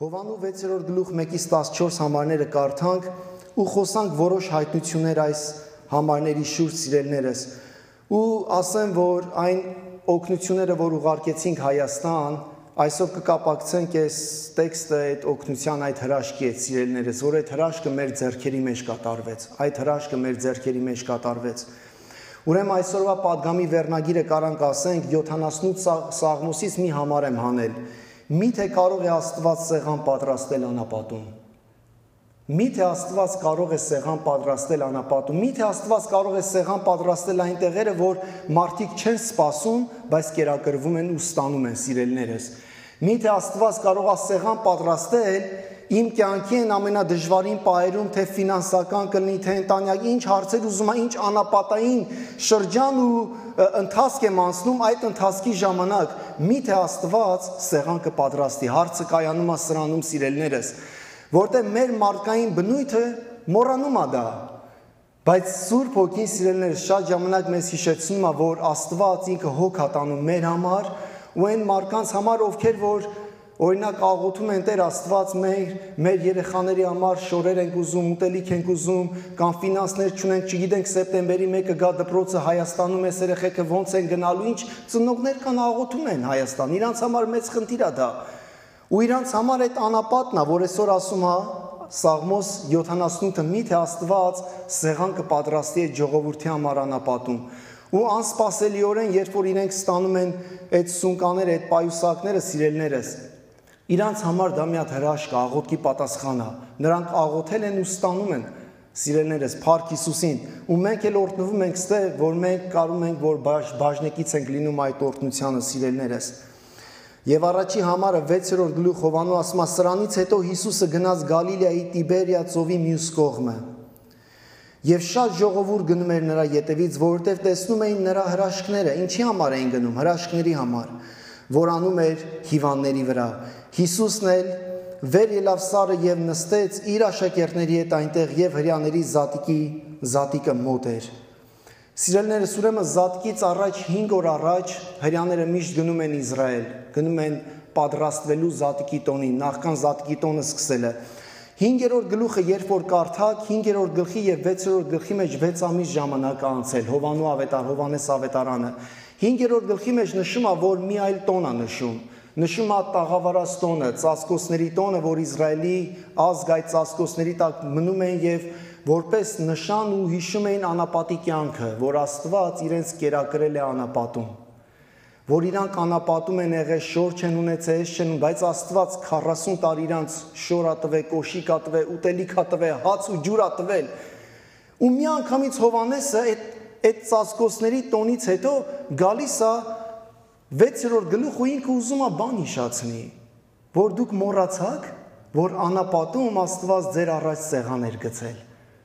Հովանու 6-րդ գլուխ 1-14 համարները կարդանք ու խոսանք որոշ հայտնություններ այս համարների շուրջ սիրելիներս։ Ու ասեմ, որ այն օգնությունները, որ ուղարկեցինք Հայաստան, այսօր կկապակցենք այս տեքստը այդ օգնության այդ հրաշքի հետ սիրելիներս, որ այդ հրաշքը մեր ձեռքերի մեջ կատարվեց։ Այդ հրաշքը մեր ձեռքերի մեջ կատարվեց։ Ուրեմն այսօրվա պատգամի վերնագիրը կարանք ասենք 78 Սաղմոսից մի համար եմ հանել։ Միթե կարող է Աստված սեղան պատրաստել անապատում։ Միթե Աստված կարող է սեղան պատրաստել անապատում։ Միթե Աստված կարող է սեղան պատրաստել այն տեղերը, որ մարդիկ չեն սպասում, բայց կերակրվում են ու ստանում են սիրելիներս։ Միթե Աստված կարող է սեղան պատրաստել իմ կյանքի են ամենադժվարին պահերում, թե ֆինանսական կլինի, թե ընտանյակ, ինչ հարցեր ուզում եմ, ինչ անապատային շրջան ու ընթացք եմ անցնում, այդ ընթացքի ժամանակ միթե Աստված սեղան կպատրաստի, հարցը կայանում է սրանում սիրելիներս, որտեղ մեր մարդկային բնույթը մոռանում է դա, բայց Սուրբ Հոգին սիրելիներս շատ ժամանակ մեզ հիշեցնում է, որ Աստված ինքը հոգ է տանում մեր համար ու այն մարդկանց համար, ովքեր որ օրինակ աղոթում են Տեր Աստված մեր երեխաների համար շորեր ենք ուզում, ուտելիք ենք ուզում, կամ ֆինանսներ չունենք, չգիտենք սեպտեմբերի 1-ը գա դպրոցը Հայաստանում էս երեխեքը ոնց են գնալու, ինչ ծնողներ կան աղոթում են Հայաստան, իրանց համար մեծ խնդիր է դա։ Ու իրանց համար այդ անապատն է, որ այսօր ասում է Սաղմոս 78-ը միթե Աստված սեղան կպատրաստի այդ ժողովրդի համար անապատում։ Ու անսպասելիորեն, երբ որ իրենք ստանում են այդ սունկաները, այդ պայուսակները սիրելիներս, իրանց համար դա մի հատ հրաշք է, աղոթքի պատասխան է։ Նրանք աղոթել են ու ստանում են սիրելիներս Փառք Հիսուսին։ Ու մենք էլ օրհնվում ենք ստե, որ մենք կարում ենք, որ բաժնեկից ենք լինում այդ օրհնությանը սիրելիներս։ Եվ առաջի համարը 6-րդ գլուխ Հովանու ասում է. սրանից հետո Հիսուսը գնաց Գալիլեայի Տիբերիա ծովի մյուս կողմը։ Եվ շատ ժողովուրդ գնում էր նրա ետևից, որովհետև տեսնում էին նրա հրաշքները։ Ինչի համար էին գնում? Հրաշքների համար, որ անում էր հիվանդների վրա։ Հիսուսն էլ վեր ելավ սարը եւ նստեց իր աշակերտների հետ այնտեղ եւ հրյաների զատիկը մոտ էր։ Սիրելիներս, ուրեմն զատիկից առաջ 5 օր առաջ հրյաները միշտ գնում են Իսրայել, գնում են պատրաստվելու զատիկի տոնին, նախքան զատիկի տոնը սկսելը։ 5-րդ գլուխը երբ որ կարդակ, 5-րդ գլխի եւ 6-րդ գլխի մեջ 6 ամիս ժամանակ անցել, Հովանու ավետար, Հովանես ավետարանը։ 5-րդ գլխի մեջ նշում է, որ մի այլ տոն է նշում է տաղավարած տոնը, ծածկոցների տոնը, որ Իսրայելի ազգ այդ ծածկոցների տակ մնում են եւ որպես նշան ու հիշում էին անապատի կյանքը, որ Աստված իրենց կերակրել է անապատում, որ իրանք անապատում են եղել, շոր չեն ունեցել, չեն, բայց Աստված 40 տարի իրանք շոր ա տվել, կոշիկ ա տվել, ուտելիք ա տվել, հաց ու ջուր ա տվել։ Ու մի անգամից Հովանեսը այդ ծածկոցների տոնից հետո գալիս է 6-րդ գլուխ ու ինքը ուզում է բան հիշացնի, որ դուք մոռացաք, որ անապատում Աստված ձեր առաջ սեղան էր գցել։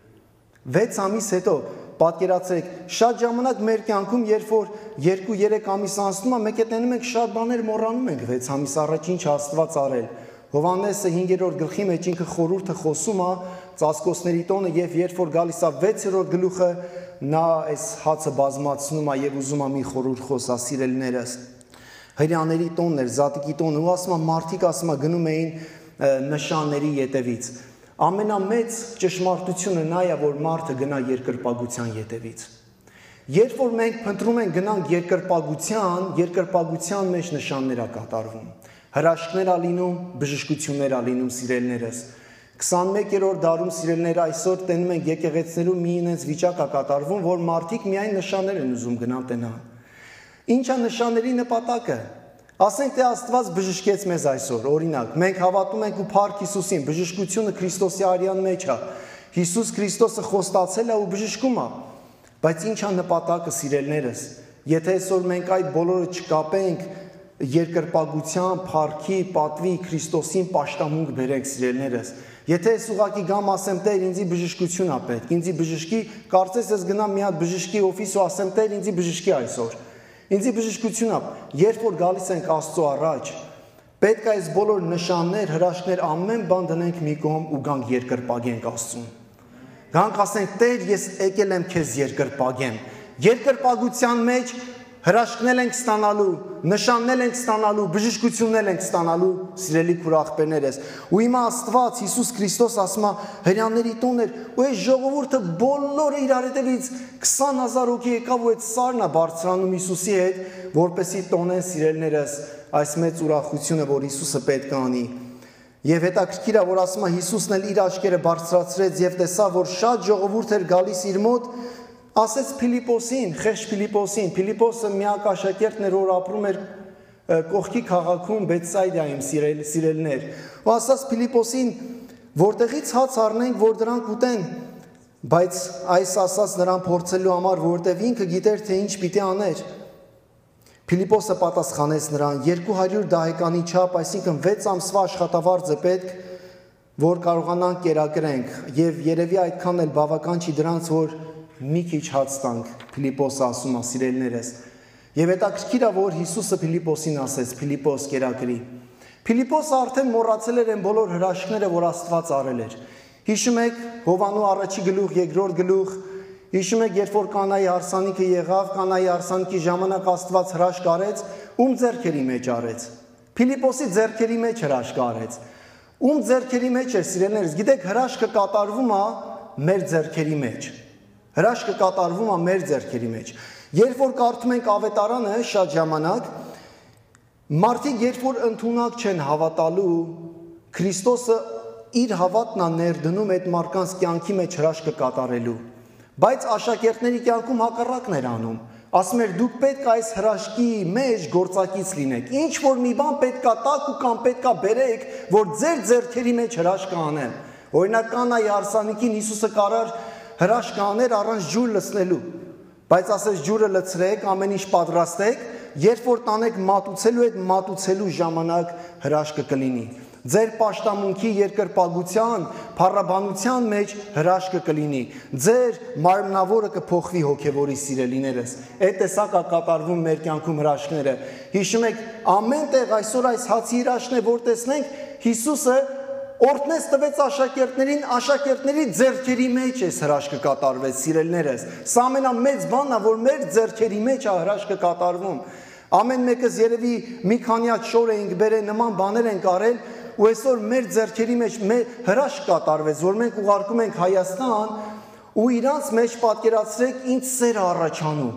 6 ամիս հետո պատկերացրեք, շատ ժամանակ մեր կյանքում, երբ որ 2-3 ամիս անցնում է, մենք հետենում ենք շատ բաներ մոռանում ենք 6 ամիս առաջ ինչ Աստված արել։ Հովանեսը 5-րդ գլխի մեջ ինքը խորհուրդը խոսում է ծածկոցների տոնը եւ երբ որ գալիս է 6-րդ գլուխը նա այս հացը բազմացնում է եւ ուզում է մի խորհուրդ խոսա սիրելիներս։ Հրյաների տոնն էր, զատիկի տոնը, ու ասում է մարդիկ ասում է գնում էին նշանների ետևից։ Ամենամեծ ճշմարտությունը նա է, որ մարդը գնա երկրպագության ետևից։ Երբ որ մենք փնտրում ենք գնանք երկրպագության մեջ նշաններ է կատարվում։ Հրաշքներ ա լինում, բժշկություններ ա լինում սիրելիներս։ 21-րդ դարում սիրելիները այսօր տենում ենք եկեղեցիներում մի ինձ վիճակ է կատարվում, որ մարդիկ միայն նշաններ են ուզում գնան տենան։ Ինչ է նշանների նպատակը։ Ասենք թե Աստված բժշկեց մեզ այսօր, օրինակ, մենք հավատում ենք ու Փառք Հիսուսին, բժշկությունը Քրիստոսի արյան մեջ է։ Հիսուս Քրիստոսը խոստացել է ու բժշկում է։ Բայց ինչ է նպատակը սիրելիներս։ Եթե այսօր մենք այդ բոլորը չկապենք երկրպագության, փառքի, պատվի, Քրիստոսին պաշտամունք բերենք սիրելիներս։ Եթե ես ուղակի գամ ասեմ Տեր ինձի բժշկություն ա պետք, ինձի բժշկի, կարծես ես գնամ մի հատ բժշկի օֆիս ու ասեմ Տեր ինձի բժշկի այսօր։ Ինձի բժշկություն ա, երբ որ գալիս ենք Աստծո առաջ, պետք է այս բոլոր նշաններ, հրաշքներ ամեն բան դնենք մի կողմ ու գանք երկրպագենք Աստծուն։ Գանք ասենք Տեր ես եկել եմ քեզ երկրպագեմ։ Երկրպագության մեջ հրաշքներ ենք ստանալու, նշաններ ենք ստանալու, բժշկություններ ենք ստանալու, սիրելի քուրախպերներս։ Ու հիմա Աստված Հիսուս Քրիստոս ասում է հрьяաների տուն էր, ու այս ժողովուրդը բոլորը իրար հետևից 20,000 հոգի եկավ ու այդ սարն է բարձրանում Հիսուսի հետ, որպեսզի տոնեն սիրելիներս այս մեծ ուրախությունը, որ Հիսուսը պետք է անի։ Եվ հետաքրքիր է, որ ասում է Հիսուսն էլ իր աչքերը բարձրացրեց եւ տեսավ, որ շատ ժողովուրդ էր գալիս իր մոտ, ասեց Փիլիպոսին, խեղճ Փիլիպոսին, Փիլիպոսը միակ աշակերտն էր, որ ապրում էր կողքի քաղաքում Բեթսայդայում, սիրելիներ։ Ու ասաց Փիլիպոսին, որտեղից հաց առնենք, որ դրանք ուտեն, բայց այս ասաց նրան փորձելու համար, որտեղ ինքը գիտեր, թե ինչ պիտի աներ։ Փիլիպոսը պատասխանեց նրան 200 դահեկանի չափ, այսինքն 6 ամսվա աշխատավարձ է պետք, որ կարողանանք կերակրենք, եւ երևի այդքան էլ բավական չի դրանց, որ մի քիչ հաց տանք, Փիլիպոսը ասում է, սիրելիներս։ Եվ հետաքրքիր է, որ Հիսուսը Փիլիպոսին ասեց, Փիլիպոս կերակրի։ Փիլիպոսը արդեն մոռացել էր այն բոլոր հրաշքները, որ Աստված արել էր։ Հիշում եք Հովանու առաջի գլուխ, երկրորդ գլուխ, հիշում եք, երբ որ Կանայի հարսանիքը եղավ, Կանայի հարսանիքի ժամանակ Աստված հրաշք արեց, ում ձեռքերի մեջ արեց։ Փիլիպոսի ձեռքերի մեջ հրաշք արեց։ Ում ձեռքերի մեջ է, սիրելիներս, գիտեք, հրաշքը կատարվում է մեր ձեռքերի մեջ։ Հրաշքը կատարվում է մեր ձեռքերի մեջ։ Երբ որ կարդում ենք Ավետարանը շատ ժամանակ, մարդիկ երբ որ ընդունակ չեն հավատալու, Քրիստոսը իր հավատն է ներդնում այդ մարդկանց կյանքի մեջ հրաշքը կատարելու։ Բայց աշակերտների կյանքում հակառակն էր անում։ Ասում էր դուք պետք է այս հրաշքի մեջ գործակից լինեք։ Ինչ որ մի բան պետք է տաք ու կամ պետք է բերեք, որ ձեր ձեռքերի մեջ հրաշքը անեն։ Օրինակ Կանայի հարսանիքին Հիսուսը կարար հրաշք աներ առանց ջուր լցնելու։ Բայց ասես ջուրը լցրեք, ամեն ինչ պատրաստեք, երբ որ տանեք մատուցելու, այդ մատուցելու ժամանակ հրաշքը կլինի։ Ձեր պաշտամունքի երկրպագության, փառաբանության մեջ հրաշքը կլինի։ Ձեր մարմնավորը կփոխվի հոգևորի սիրելիներս։ Այդ տեսակա կատարվում մեր կյանքում հրաշքները։ Հիշում եք, ամեն տեղ այսօր այս հացի հրաշքն է, որ տեսնենք, Հիսուսը օրհնեց տվեց աշակերտներին, աշակերտների ձեռքերի մեջ է հրաշքը կատարվեց, սիրելիներս։ Սա ամենամեծ բանն է, որ մեր ձեռքերի մեջ է հրաշքը կատարվում։ Ամեն մեկս երևի մի քանի հատ շոր էինք բերել, նման բաներ ենք արել, ու այսօր մեր ձեռքերի մեջ հրաշք կատարվեց, որ մենք ուղարկում ենք Հայաստան, ու իրանց մեջ պատկերացրեք ինչ սեր առաջանում,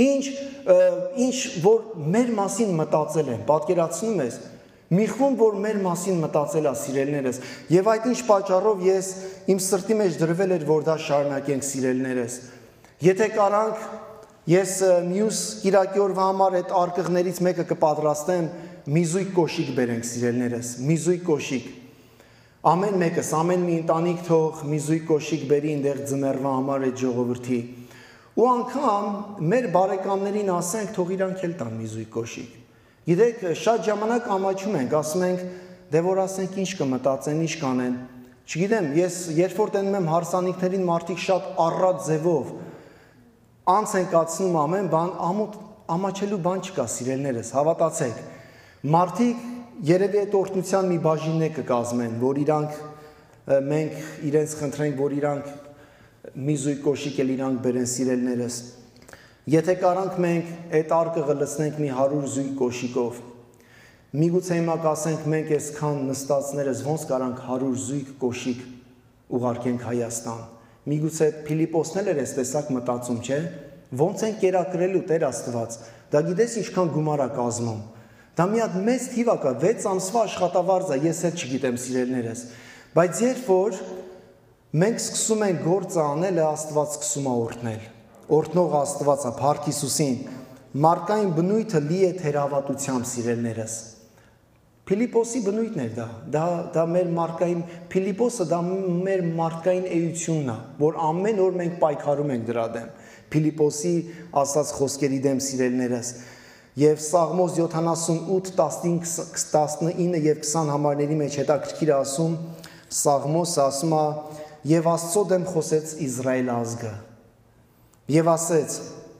ինչ որ մեր մասին մտածել են, պատկերացնում ես, մի խումբ որ մեր մասին մտածել է, սիրելիներս, եւ այդ ինչ պատճառով ես իմ սրտի մեջ դրվել էր, որ դա շարունակենք, սիրելիներս։ Եթե կարանք, ես մյուս կիրակի օրվա համար այդ արկղներից մեկը կպատրաստեմ, մի զույգ կոշիկ բերենք, սիրելիներս, մի զույգ կոշիկ։ Ամեն մեկս, ամեն մի ընտանիք թող մի զույգ կոշիկ բերի այնտեղ ձմեռվա համար այդ ժողովրդի։ Ու անգամ մեր բարեկամներին ասենք, թող իրանք էլ տան մի զույգ կոշիկ։ Գիտեք, շատ ժամանակ ամաչում ենք, ասում ենք, դե որ ասենք ինչ կմտածեն, ինչ կանեն։ Չգիտեմ, ես երբ որ տենում եմ հարսանիքներին մարդիկ շատ առատ ձևով անց են կացնում ամեն բան, ամաչելու բան չկա, սիրելիներս, հավատացեք։ Մարդիկ երևի այդ օրհնության մի բաժին է կկազմեն, որ մենք իրենց խնդրենք, որ իրանք մի զույգ կոշիկ էլ իրանք բերեն, սիրելիներս։ Եթե կարանք մենք այդ արկղը լցնենք մի 100 զույգ կոշիկով, միգուցե հիմա կասենք մենք այսքան նստածներս ոնց կարանք 100 զույգ կոշիկ ուղարկենք Հայաստան։ Միգուցե Փիլիպոսն էլ էր այս տեսակ մտածում, չէ՞։ Ոնց են կերակրելու Տեր Աստված։ Դա գիտես ինչքան գումար է կազմում։ Դա մի հատ մեծ թիվ է, 6 ամսվա աշխատավարձ է, ես էլ չգիտեմ, սիրելիներս։ Բայց երբ որ մենք սկսում ենք գործը անել, Աստված սկսում է օրհնել։ Օրհնող Աստված է, Փառք Հիսուսին։ Մարդկային բնույթը լի է թերավատությամբ, սիրելիներս։ Փիլիպոսի բնույթն էր դա մեր մարդկային, Փիլիպոսը դա մեր մարդկային էությունն է, որ ամեն օր մենք պայքարում ենք դրա դեմ, Փիլիպոսի ասած խոսքերի դեմ, սիրելիներս, եւ Սաղմոս 78, 15, 19 եւ 20 համարների մեջ հետաքրքիր ասում, Սաղմոսը ասում է, եւ Աստծո դեմ խոսեց Իսրայել ազգը, եւ ասեց,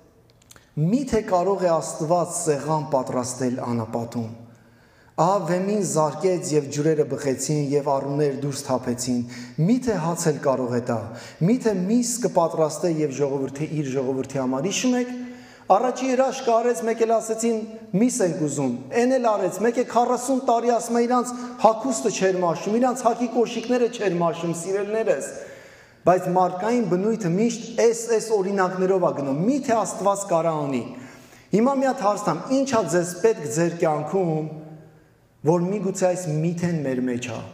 միթե կարող է Աստված սեղան պատրաստել անապատում, ահա վեմին զարկեց եւ ջուրերը բխեցին եւ առուներ դուրս թափեցին, միթե հաց էլ կարող է տա, միթե միս կպատրաստե եւ իր ժողովրդի համար, հիշում եք, Առաջի հրաշքը արեց, մեկ էլ ասեցին միս ենք ուզում, այն էլ արեց, մեկ է 40 տարի ասում է իրանց հագուստը չէր մաշում, իրանց հագի կոշիկները չէր մաշում, սիրելիներս, բայց մարդկային բնույթը միշտ այս օրինակներով է գնում, միթե Աստված կարա անի։ Հիմա մի հատ հարց տամ, ինչ է ձեզ պետք ձեր կյանքում, որ միգուցե այս միթեն մեր մեջ է։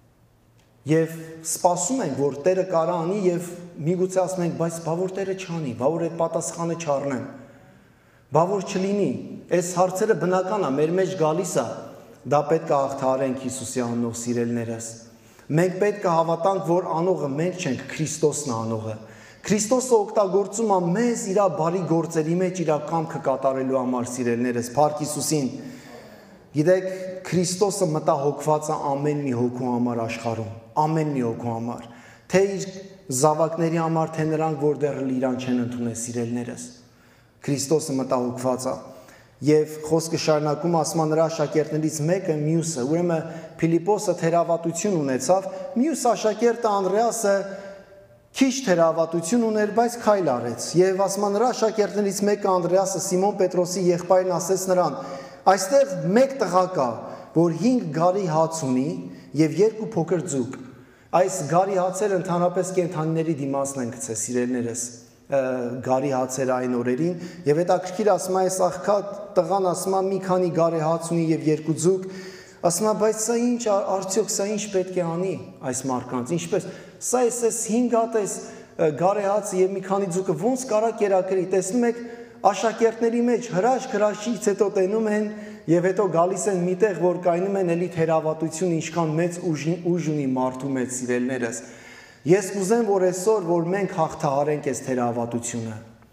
Եվ սպասում ենք, որ Տերը կարա անի եւ միգուցե ասում ենք, բայց բա որ Տերը չանի, բա որ այդ պատասխանը չառնեմ։ Բա որ չլինի, այս հարցերը բնական է, մեր մեջ գալիս է, դա պետք է հաղթահարենք Հիսուսի անունով, սիրելիներս։ Մենք պետք է հավատանք, որ անողը մենք չենք, Քրիստոսն է անողը։ Քրիստոսը օգտագործում է մեզ իր բարի գործերի մեջ իր կամքը կատարելու համար, սիրելիներս, Փառք Հիսուսին։ Գիտեք, Քրիստոսը մտահոգված է ամեն մի հոգու համար աշխարհում, ամեն մի հոգու համար, թե իր զավակների համար, թե նրանք, որ դեռ իրան չեն ընդունել, սիրելիներս։ Քրիստոսը մտահոգված է։ Եվ խոսքը շարունակում ասում է նրա աշակերտներից մեկը մյուսը, ուրեմն Փիլիպոսը թերավատություն ունեցավ, մյուս աշակերտը Անդրեասը քիչ թերավատություն ուներ, բայց քայլ արեց։ Եվ ասում է նրա աշակերտներից մեկը Անդրեասը Սիմոն Պետրոսի եղբայրն ասեց նրան. այստեղ մեկ տղա կա, որ 5 գարի հաց ունի եւ 2 փոքր ձուկ։ Այս գարի հացերը ընդհանրապես կենդանիների դիմացն են գցել, սիրելիներս, գարի հացերը այն օրերին, եւ հետաքրքիր ասում է այս աղքատ տղան ասում է մի քանի գարի հաց ունի եւ 2 ձուկ, ասում է բայց սա ինչ արդյոք սա ինչ պետք է անի այս մարկանց, ինչպես սա էս 5 հատ էս գարի հացը եւ մի քանի ձուկը ոնց կարա կերակրի, տեսնում եք աշակերտների մեջ հրաշքից հետո տենում են եւ հետո գալիս են միտեղ, որ կայնում են էլի թերավատություն, ինչքան մեծ ուժ ունի մարդու մեջ, սիրելիներս։ Ես կուզեմ, որ այսօր, որ մենք հաղթահարենք այս թերավատությունը։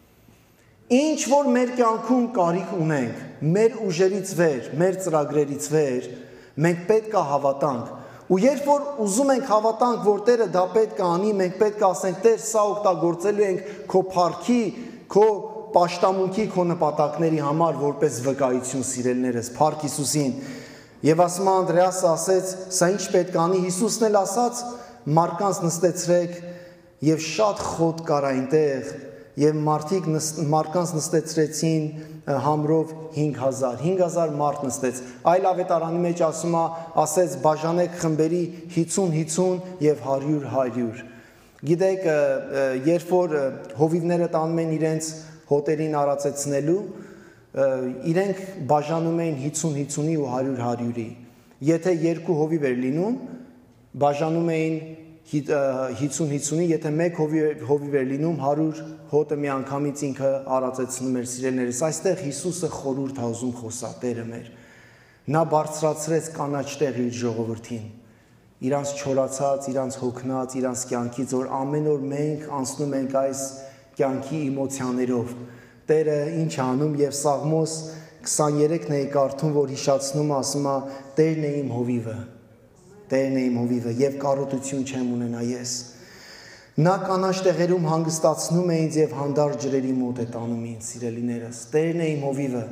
Ինչ որ մեր կյանքում կարիք ունենք, մեր ուժերից վեր, մեր ծրագրերից վեր, մենք պետք է հավատանք։ Ու երբ որ ուզում ենք հավատանք, որ Տերը դա պետք է անի, մենք պետք է ասենք, Տեր, սա օգտագործելու ենք քո փառքի, քո պաշտամունքի, քո նպատակների համար, որպես վկայություն, սիրելիներս, Փառք Հիսուսին։ Եվ ասում է Անդրեասը ասեց, սա ինչ պետք է անի, Հիսուսն էլ ասաց, մարկանց նստեցրեք եւ շատ խոտ կար այնտեղ եւ մարդիկ մարկանց նստեցրեցին համրով 5000 մարդ նստեց։ Այլ ավետարանի մեջ ասում է, ասեց բաժանեք խմբերի 50 եւ 100։ Գիտեք, երբ որ հովիվները տանում են իրենց հոտերին արածեցնելու, իրենք բաժանում էին 50-50-ի ու 100-100-ի։ Եթե 2 հովիվ էր լինում, բաժանում էին 50-50-ի, եթե 1 հովիվ էր լինում, 100 հոտը մի անգամից ինքը արածեցնում էր, սիրելիներս։ Այստեղ Հիսուսը խորհուրդ է ուզում խոսա, Տերը մեր։ Նա բարձրացրեց կանաչ տեղ իր ժողովրդին, իրանց չորացած, իրանց հոգնած, իրանց կյանքից, որ ամեն օր մենք անցնում ենք այս կյանքի էմոցիաներով։ Տերը ինչ անում եւ Սաղմոս 23-ն է կարդում, որ հիշացնում ասում է Տերն է իմ հովիվը, Տերն է իմ հովիվը եւ կարոտություն չեմ ունենա ես։ Նա կանաչ տեղերում հանգստացնում է ինձ եւ հանդարտ ջրերի մոտ է տանում ինձ, սիրելիներս։ Տերն է իմ հովիվը։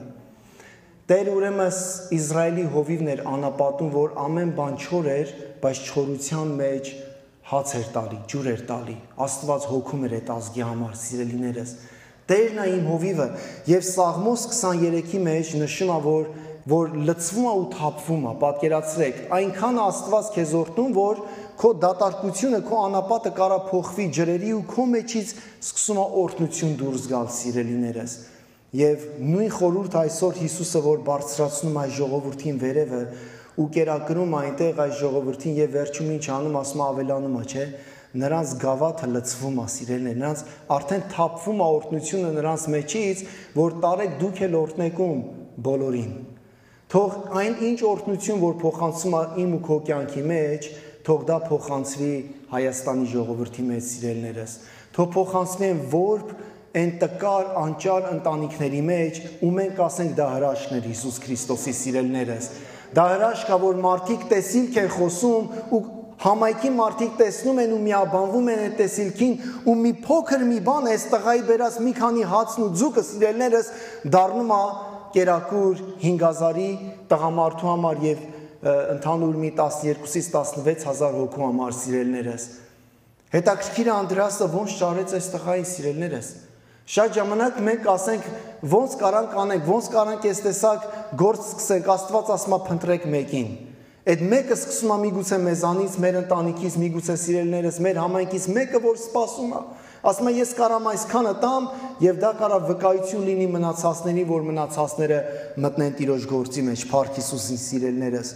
Տերը ուրեմն Իսրայելի հովիվն էր անապատում, որ ամեն բան չոր էր, բայց չորության մեջ հաց էր տալի, ջուր էր տալի։ Աստված հոգում էր այդ ազգի համար, սիրելիներս։ Տերն է իմ հովիվը եւ Սաղմոս 23-ի մեջ նշում է, որ լցվում է ու թափվում է, պատկերացրեք, այնքան Աստված քեզ օրհնում, որ քո դատարկությունը, քո անապատը կարա փոխվի ջրերի ու քո մեջից սկսում է օրհնություն դուրս գալ, սիրելիներս։ Եվ նույն խորհուրդ այսօր Հիսուսը, որ բարձրացնում այս ժողովրդին վերևը ու կերակրում այնտեղ այս ժողովրդին եւ վերջում ինչ անում, ասում է ավելանում է, չէ՞։ Նրանց գավաթը լցվում է, սիրելիներ, նրանց արդեն թափվում է օրհնությունը նրանց մեջից, որ տարեք դուք էլ օրհնեկում բոլորին։ Թող այն ինչ օրհնություն, որ փոխանցում է իմ ու քո կյանքի մեջ, թող դա փոխանցվի Հայաստանի ժողովրդի մեջ, սիրելիներս։ Թող փոխանցվի որբ այն տկար, անճար ընտանիքների մեջ, ու մենք ասենք դա հրաշքն է Հիսուս Քրիստոսի, սիրելիներս։ Դա հրաշք է, որ մարդիկ տեսիլք են խոսում ու համայնքի մարդիկ տեսնում են ու միաբանվում են այդ տեսիլքին ու մի փոքր մի բան այս տղայի բերած մի քանի հացն ու ձուկը, սիրելիներս, դառնում է կերակուր 5000-ի տղամարդու համար եւ ընդհանուր մի 12-ից 16000 հոգու համար, սիրելիներս։ Հետաքրքիր է Անդրեասը ոնց ճարեց այս տղային, սիրելիներս։ Շատ ժամանակ մենք ասենք ոնց կարանք անենք, ոնց կարանք այս տեսակ գործ սկսենք, Աստված ասում է փնտրեք մեկին։ Այդ մեկը սկսում է միգուցե մեզանից, մեր ընտանիքից, միգուցե սիրելիներս, մեր համայնքից մեկը, որ սպասում է, ասում է ես կարամ այսքանը տամ եւ դա կարա վկայություն լինի մնացածների, որ մնացածները մտնեն Տիրոջ գործի մեջ, Փառք Հիսուսին սիրելիներս։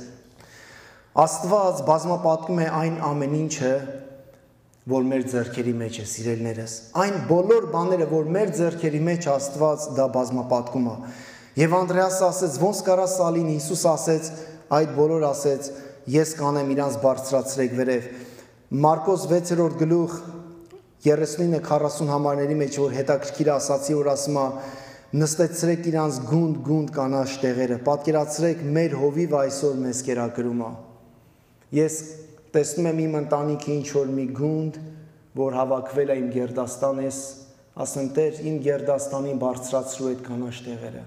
Աստված բազմապատկում է այն ամեն ինչը, որ մեր ձեռքերի մեջ է, սիրելիներս։ Այն բոլոր բաները, որ մեր ձեռքերի մեջ Աստված դա բազմապատկում է։ Եվ Անդրեասը ասեց, ոնց կարա սա լինի, Հիսուս ասեց, այդ բոլոր ասեց, ես կանեմ իրանց բարձրացրեք վերև։ Մարկոս 6-րդ գլուխ 39-40 համարների մեջ, որ հետաքրքիր ասացի, որ ասում է, նստեցրեք իրանց գունդ կանաչ տեղերը, պատկերացրեք մեր հովիվ այսօր մեզ կերակրում է։ Ես տեսնում եմ իմ ընտանիքի ինչ-որ մի գունդ, որ հավաքվել է իմ գերդաստան ես, ասեմ Տեր, իմ գերդաստանին բարձրացրու այդ կանաչ տեղերը։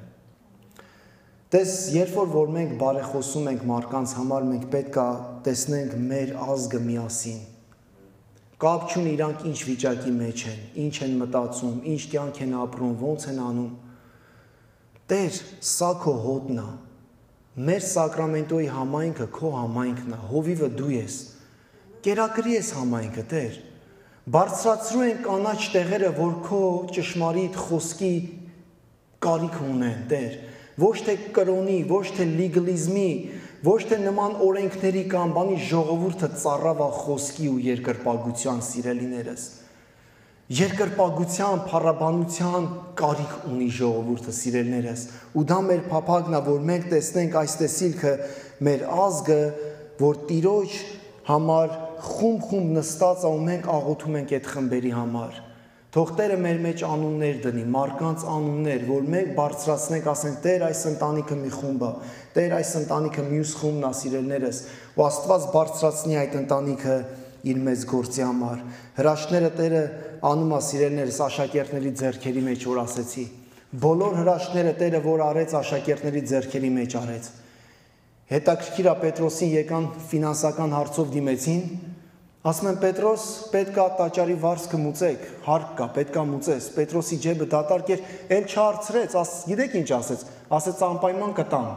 Տես, երբ որ մենք բարեխոսում ենք մարդկանց համար, մենք պետք է տեսնենք մեր ազգը միասին։ Կապ չունի իրանք ինչ վիճակի մեջ են, ինչ են մտածում, ինչ կյանք են ապրում, ոնց են անում։ Տեր, սա քո հոտն է։ Մեր Սակրամենտոյի համայնքը քո համայնքն է, հովիվը դու ես։ Կերակրի ես համայնքը, Տեր։ Բարձրացրու են կանաչ տեղերը, որ քո ճշմարիտ խոսքի կարիք ունեն, Տեր։ Ոչ թե կրոնի, ոչ թե լիգալիզմի, ոչ թե նման օրենքների կամ բանի ժողովուրդը ծառավա խոսքի ու երկրպագության սիրելիներս։ Երկրպագության, փառաբանության կարիք ունի ժողովուրդը սիրելիներս։ Ու դա մեր փափագն է, որ մենք տեսնենք այս տեսիլքը մեր ազգը, որ Տիրոջ համար խումբ նստած է ու մենք աղոթում ենք այդ խմբերի համար։ Թող Տերը մեր մեջ անուններ դնի, մարդկանց անուններ, որ մենք բարձրացնենք, ասենք Տեր այս ընտանիքը մի խումբ է, Տեր այս ընտանիքը մյուս խումբն է սիրելիներս, ու Աստված բարձրացնի այդ ընտանիքը իր մեծ գործի համար։ Հրաշքները Տերը անում է սիրելիներս աշակերտների ձեռքերի մեջ, որ ասեցի։ Բոլոր հրաշքները Տերը, որ արեց, աշակերտների ձեռքերի մեջ արեց։ Հետաքրքիր է Պետրոսին եկան ֆինանսական հարցով դիմեցին, ասում են Պետրոս, պետք է տաճարի վարձքը մուծեք, հարկ կա, պետք է մուծես։ Պետրոսի ջեբը դատարկ էր, էլ չհարցրեց, գիտեք ինչ ասեց, ասեց անպայման կտամ։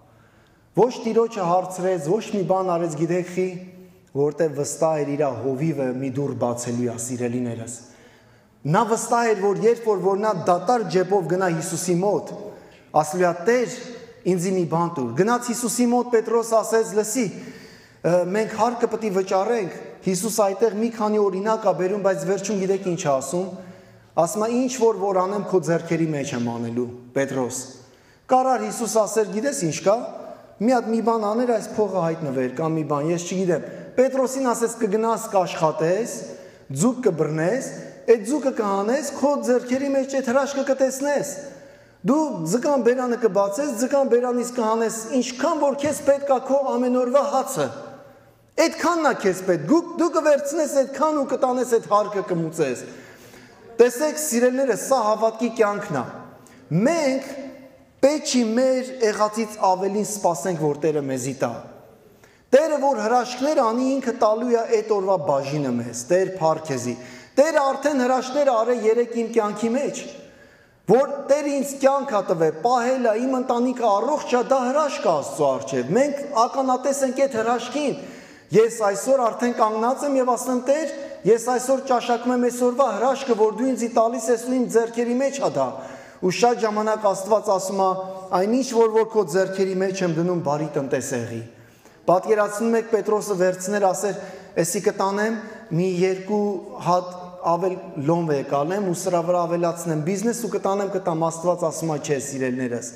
Ոչ Տիրոջը հարցրեց, ոչ մի բան արեց, գիտեք խի, որտեղ վստահ էր իր հովիվը մի դուռ բացելու է սիրելիներս։ Նա վստահ էր, որ երբ որ նա դատարկ ջեբով գնա Հիսուսի մոտ, ասելու է Տեր, ինձ մի բան տուր։ Գնաց Հիսուսի մոտ, Պետրոս ասեց, լսի, մենք հարկը պետք է վճարենք։ Հիսուս այդտեղ մի քանի օրինակ է բերում, բայց վերջում գիտեք ինչ է ասում։ Ասում է ինչ որ անեմ քո ձեռքերի մեջ եմ անելու, Պետրոս։ Կարար Հիսուս ասեր, գիտես ինչ կա։ Մի հատ մի բան աներ, այս փողը հայտնվեր կամ մի բան, ես չգիտեմ։ Պետրոսին ասեց կգնաս կաշխատես, ձուկ կբռնես, այդ ձուկը կհանես, քո ձեռքերի մեջ այդ հրաշքը կտեսնես։ Դու ձկան բերանը կբացես, ձկան բերանից կհանես, ինչքան որ քեզ պետք է քո ամենօրվա հացը։ Այդքանն է քեզ պետք, դու կվերցնես այդքան ու կտանես այդ հարկը կմուծես։ Տեսեք, սիրելիներս, սա հավատքի կյանքն է։ Մենք պետք չի մեր եղածից ավելին սպասենք, որ Տերը մեզի տա։ Տերը, որ հրաշքներ անի, ինքը տալու է այդ օրվա բաժինը մեզ, Տեր փառք քեզի։ Տերը արդեն հրաշքներ արել երեք իմ կյանքի մեջ, որ Տերը ինձ կյանք ա տվել, պահել է, իմ ընտանիքը առողջ է, դա հրաշք է Աստծո առջև։ Մենք ականատես ենք այդ հրաշքին։ Ես այսօր արդեն կանգնած եմ եւ ասեմ Տեր, ես այսօր ճաշակում եմ այսօրվա հրաշքը, որ դու ինձ տալիս ես ու իմ ձեռքերի մեջ է դա։ Ու շատ ժամանակ Աստված ասում է, այնինչ որ քո ձեռքերի մեջ եմ դնում, բարի տնտեսեղի։ Պատկերացնում եք Պետրոսը վերցներ ասեր, «Էսի կտանեմ, մի 2 հատ ավել լոմվե կանեմ ու սրա վրա ավելացնեմ բիզնես ու կտամ, Աստված ասում է, չէ, սիրելիներս։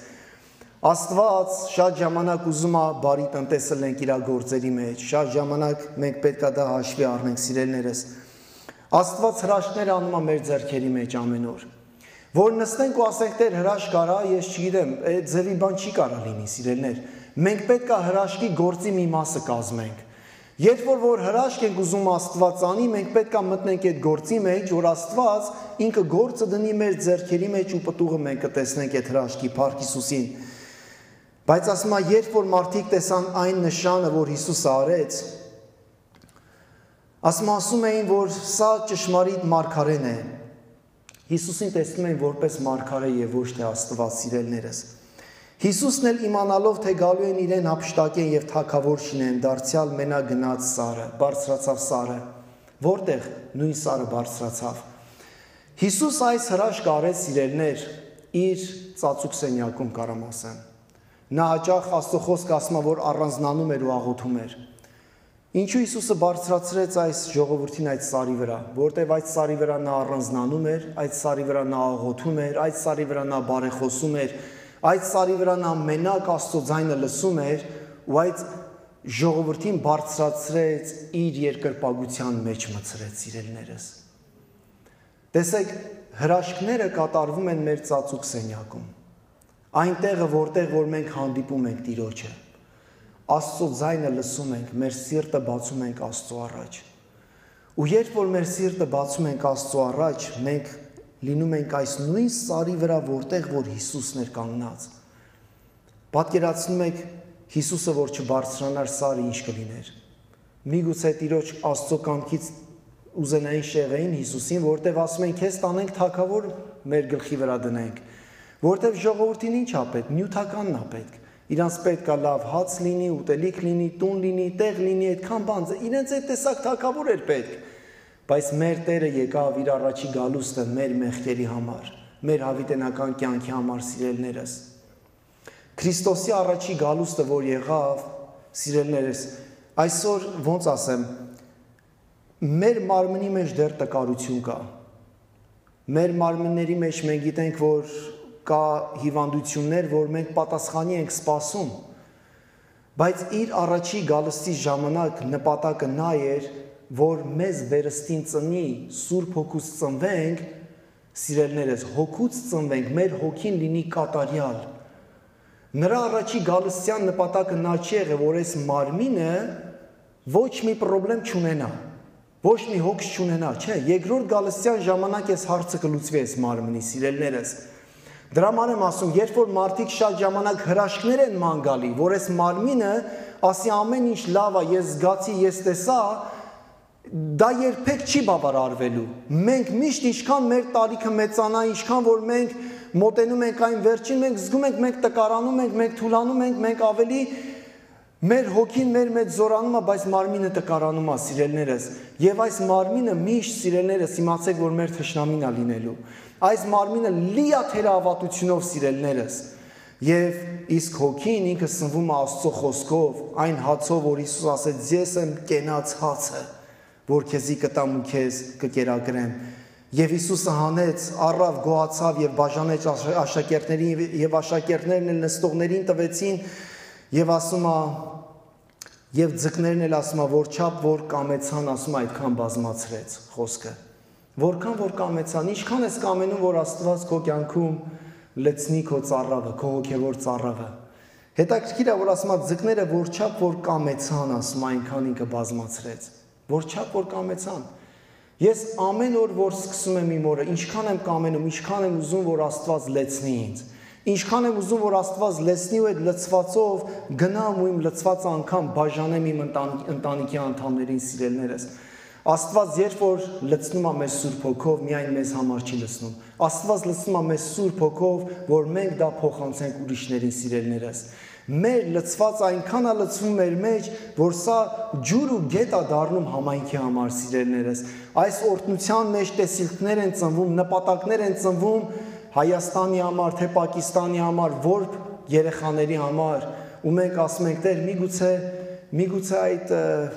Աստված շատ ժամանակ ուզում է բարի տնտեսը լենք իր գործերի մեջ, շատ ժամանակ մենք պետք է դա հաշվի առնենք, սիրելիներս։ Աստված հրաշքներ անում է մեր ձեռքերի մեջ ամեն օր։ Որ նստենք ու ասենք Տեր հրաշք արա, ես չգիտեմ, այդ ձևի բան չի կարող լինի, սիրելիներ։ Մենք պետք է հրաշքի գործի մի մասը կազմենք։ Երբ որ հրաշք ենք ուզում Աստված անի, մենք պետք է մտնենք այդ գործի մեջ, որ Աստված ինքը գործը դնի մեր ձեռքերի մեջ ու պտուղը մենք կտեսնենք այդ հրաշքի փառք Հիսուսին։ Բայց ասում է, երբ որ մարդիկ տեսան այն նշանը, որ Հիսուսը արեց, ասում էին, որ սա ճշմարիտ մարգարեն է։ Հիսուսին տեսնում են որպես մարգարե եւ ոչ թե Աստված, սիրելիներս։ Հիսուսն էլ իմանալով, թե գալու են իրեն հափշտակեն եւ թագավոր շինեն, դարձյալ մենա գնաց Սարը, բարձրացավ Սարը, որտեղ նույն Սարը բարձրացավ։ Հիսուս այս հրաշք արեց, սիրելիներ, իր ծածուկ սենյակում, կարամ ասեմ։ Նա հաճախ Աստծո խոսքը ասում է, որ առանձնանում էր ու աղոթում էր։ Ինչու Հիսուսը բարձրացրեց այս ժողովրդին այդ Սարի վրա, որտեղ այդ Սարի վրա նա առանձնանում էր, այդ Սարի վրա նա աղոթում էր, այդ Սարի վրա նա բարեխոսում էր, այդ Սարի վրա նա մենակ Աստծո ձայնը լսում էր ու այդ ժողովրդին բարձրացրեց իր երկրպագության մեջ մցրեց, սիրելիներս։ Տեսեք, հրաշքները կատարվում են մեր ծածուկ սենյակում, այնտեղը, որտեղ որ մենք հանդիպում ենք Տիրոջը, Աստծո ձայնը լսում ենք, մեր սիրտը բացում ենք Աստծո առաջ։ Ու երբ որ մեր սիրտը բացում ենք Աստծո առաջ, մենք լինում ենք այս նույն Սարի վրա, որտեղ որ Հիսուսն էր կանգնած։ Պատկերացնում եք Հիսուսը, որ չբարձրանար Սարը, ինչ կլիներ։ Միգուցե Տիրոջ Աստծո կամքից ուզենային շեղեին Հիսուսին, որտեղ ասում են, քեզ տանենք թագավոր մեր գլխի վրա դնենք, որտեղ ժողովրդին ինչ ա պետք, նյութականն ա պետք։ Իրանց պետք է լավ հաց լինի, ուտելիք լինի, տուն լինի, տեղ լինի, այդքան բան, իրենց այդ տեսակ թագավոր էր պետք։ Բայց մեր Տերը եկավ իր առաջի գալուստը մեր մեղքերի համար, մեր հավիտենական կյանքի համար, սիրելիներս։ Քրիստոսի առաջի գալուստը, որ եղավ, սիրելիներս, այսօր ոնց ասեմ, մեր մարմնի մեջ դեռ տկարություն կա։ Մեր մարմինների մեջ մենք գիտենք, որ կա հիվանդություններ, որ մենք պատասխանի ենք սպասում, բայց իր առաջի գալստի ժամանակ նպատակը նա էր, որ մեզ վերստին ծնի, Սուրբ Հոգուց ծնվենք, սիրելիներս, Հոգուց ծնվենք, մեր հոգին լինի կատարյալ։ Նրա առաջի գալստյան նպատակը նա չի եղել, որ այս մարմինը ոչ մի պրոբլեմ չունենա, ոչ մի հոգս չունենա, չէ, երկրորդ գալստյան ժամանակ այս հարցը կլուծվի այս մարմնի, սիրելիներս։ Դրա համար եմ ասում, երբ որ մարդիկ շատ ժամանակ հրաշքներ են ման գալի, որ այս մարմինը ասի ամեն ինչ լավ է, ես զգացի, ես տեսա, դա երբեք չի բավարարվելու։ Մենք միշտ ինչքան մեր տարիքը մեծանա, ինչքան որ մենք մոտենում ենք այն վերջին, մենք զգում ենք, մենք տկարանում ենք, մենք թուլանում ենք, մենք ավելի մեր հոգին մեր մեջ զորանում է, բայց մարմինը տկարանում է, սիրելիներս։ Եվ այս մարմինը միշտ, սիրելիներս, իմացեք, որ մեր թշնամին է լինելու։ Այս մարմինը լիա թերահավատությունով, սիրելիներս, եւ իսկ հոգին ինքը սնվում է Աստծո խոսքով, այն հացով, որ Հիսուս ասեց, ես եմ կենաց հացը, որ քեզի կտամ ու քեզ կկերակրեմ։ Եվ Հիսուսը հանեց, առավ, գոհացավ եւ բաժանեց աշակերտներին, եւ աշակերտներն էլ նստողներին տվեցին, եւ ասում է, եւ ձկներն էլ ասում է, որ չափ որ կամեցան, ասում է, այդքան բազմացրեց խոսքը։ Որքան որ կամեցան, ինչքան ես կամենում, որ Աստված քո կյանքում լցնի քո ծառավը, քո հոգևոր ծառավը։ Հետաքրքիր է, որ ասում է, ձկները որչափ որ կամեցան, ասում է, այնքան ինքը բազմացրեց։ Որչափ որ կամեցան։ Ես ամեն օր որ սկսում եմ իմ օրը, ինչքան եմ կամենում, ինչքան եմ ուզում, որ Աստված լցնի ինձ։ Ինչքան եմ ուզում, որ Աստված լցնի ու այդ լցվածով գնամ ու իմ լցված անգամ բաժանեմ իմ ընտանիքի անդամներին, սիրելիներս։ Աստված երբ որ լցնում է մեզ Սուրբ Հոգով, միայն մեզ համար չի լցնում։ Աստված լցնում է մեզ Սուրբ Հոգով, որ մենք դա փոխանցենք ուրիշներին, սիրելիներս։ Մեր լցված այնքան է լցվում մեր մեջ, որ սա ջուր ու գետ է դառնում համայնքի համար, սիրելիներս։ Այս օրհնության մեջ տեսիլքներ են ծնվում, նպատակներ են ծնվում Հայաստանի համար, թե Պակիստանի համար, որբ երեխաների համար, ու մենք ասում ենք, Տեր, միգուցե այդ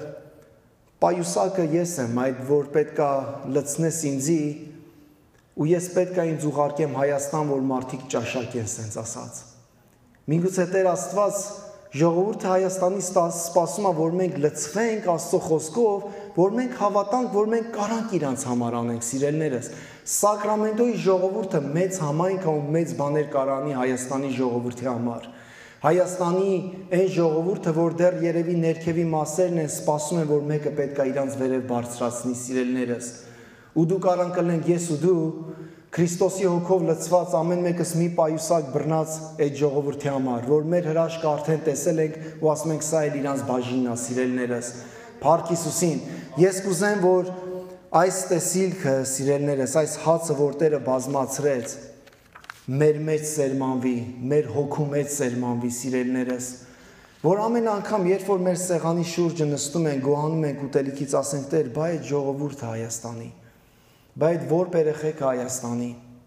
պայուսակը ես եմ, այդ որ պետքա լցնես ինձի, ու ես պետքա ինձ ուղարկեմ Հայաստան, որ մարդիկ ճաշակեն, սենց ասած։ Միգուցե Տեր Աստված ժողովուրդը Հայաստանից սպասում է, որ մենք լցվենք Աստծո խոսքով, որ մենք հավատանք, որ մենք կարանք իրանց համար անենք, սիրելիներս։ Սակրամենտոյի ժողովուրդը մեծ համայնք է ու մեծ բաներ կարանի Հայաստանի ժողովրդի համար։ Հայաստանի այն ժողովուրդը, որ դեռ երևի ներքևի մասերն են, սպասում են, որ մեկը պետք է իրանց վերև բարձրացնի, սիրելիներս։ Ու դու կարան կլենք ես ու դու Քրիստոսի հոգով լցված ամեն մեկս մի պայուսակ բռնած այդ ժողովրդի համար, որ մեր հրաշքը արդեն տեսել ենք ու ասում ենք սա էլ իրանց բաժինն է, սիրելիներս, Փառք Հիսուսին։ Ես կուզեմ, որ այս տեսիլքը, սիրելիներս, այս հացը, որ Տերը բազմացրեց, մեր մեջ սերմանվի, մեր հոգու մեջ սերմանվի, սիրելիներս, որ ամեն անգամ, երբ որ մեր սեղանի շուրջը նստում ենք, գոհանում ենք ուտելիքից, ասենք Տեր, բայ այդ ժողովուրդը Հայաստանի, բայ այդ որբ երեխեքը Հայաստանի։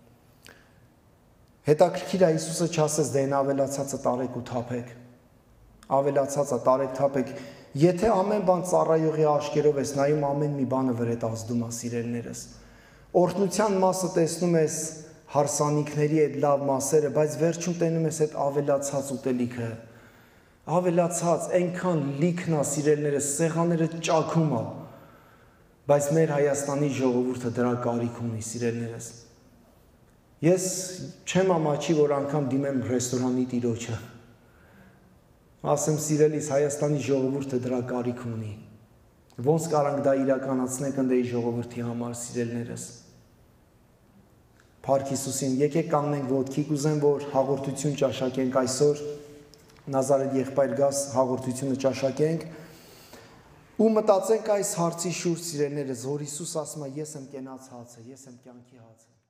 Հետաքրքիր է Հիսուսը չասեց, դե այն ավելացածը տարեք ու թափեք, ավելացածը տարեք թափեք, եթե ամեն բան ծառայողի աշկերով ես նայում, ամեն մի բանը վրետ ազդում է, սիրելիներս, օրհնության մասը տեսնում ես հարսանիքների այդ լավ մասերը, բայց վերջում տենում ես այդ ավելացած ուտելիքը, ավելացած, այնքան լիքն է, սիրելիներս, սեղանները ճաքում է, բայց մեր Հայաստանի ժողովուրդը դրա կարիք ունի, սիրելիներս։ Ես չեմ ամաչի, որ անգամ դիմեմ ռեստորանի տիրոջը, ասեմ սիրելիս, Հայաստանի ժողովուրդը դրա կարիք ունի, ոնց կարանք դա իրականացնենք ընդեի ժողովրդի համար, սիրելիներս։ Փառք Հիսուսին, եկեք կանգնենք ոտքի, կուզեմ, որ հաղորդություն ճաշակենք այսօր, Նազարեթ եղբայր գաս հաղորդությունը ճաշակենք ու մտածենք այս հարցի շուրջ, սիրելիներս, որ Հիսուս ասում է, ես եմ կենաց հացը, ես եմ կյանքի հացը։